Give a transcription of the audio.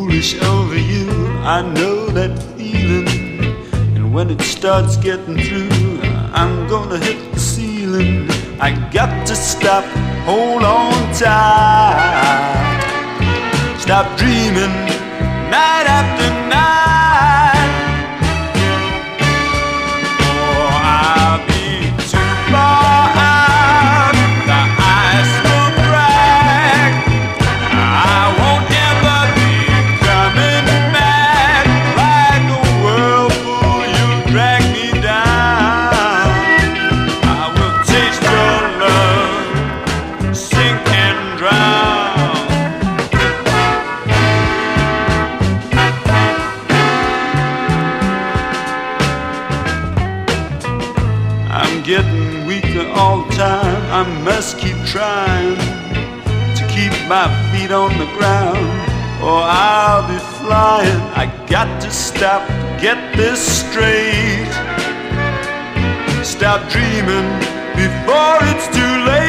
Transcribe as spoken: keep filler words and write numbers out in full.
foolish over you. I know that feeling, and when it starts getting through, I'm gonna hit the ceiling. I got to stop, hold on tight, stop dreaming night after night. Oh, I'll be too far out, the ice will crack, I won't ever be coming back. Like a whirlpool, you'll drag me down. I will taste your love, sink and drown. I'm getting weaker all the time. I must keep trying to keep my feet on the ground, or I'll be flying. I got to stop, get this straight, stop dreaming before it's too late.